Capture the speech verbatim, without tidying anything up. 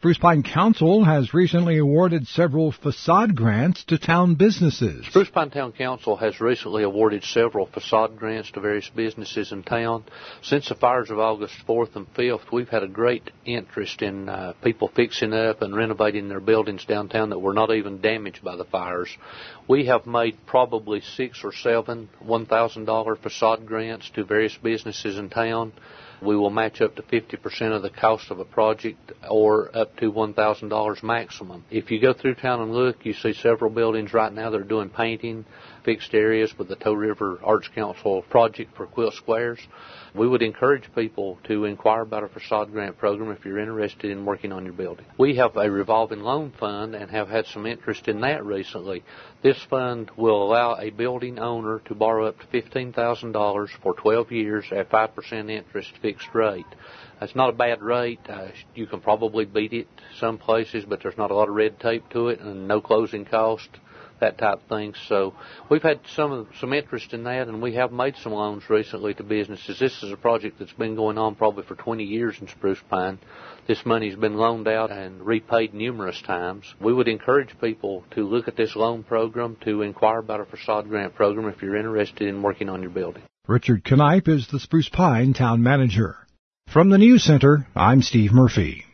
Spruce Pine Council has recently awarded several facade grants to town businesses. Spruce Pine Town Council has recently awarded several facade grants to various businesses in town. Since the fires of August fourth and fifth, we've had a great interest in uh, people fixing up and renovating their buildings downtown that were not even damaged by the fires. We have made probably six or seven one thousand dollars facade grants to various businesses in town. We will match up to fifty percent of the cost of a project or up to one thousand dollars maximum. If you go through town and look, you see several buildings right now that are doing painting, fixed areas with the Toe River Arts Council project for Quilt Squares. We would encourage people to inquire about our facade grant program if you're interested in working on your building. We have a revolving loan fund and have had some interest in that recently. This fund will allow a building owner to borrow up to fifteen thousand dollars for twelve years at five percent interest fixed rate. That's not a bad rate. Uh, you can probably beat it some places, but there's not a lot of red tape to it and no closing cost, that type of thing. So we've had some some interest in that, and we have made some loans recently to businesses. This is a project that's been going on probably for twenty years in Spruce Pine. This money's been loaned out and repaid numerous times. We would encourage people to look at this loan program, to inquire about our facade grant program if you're interested in working on your building. Richard Knipe is the Spruce Pine Town Manager. From the News Center, I'm Steve Murphy.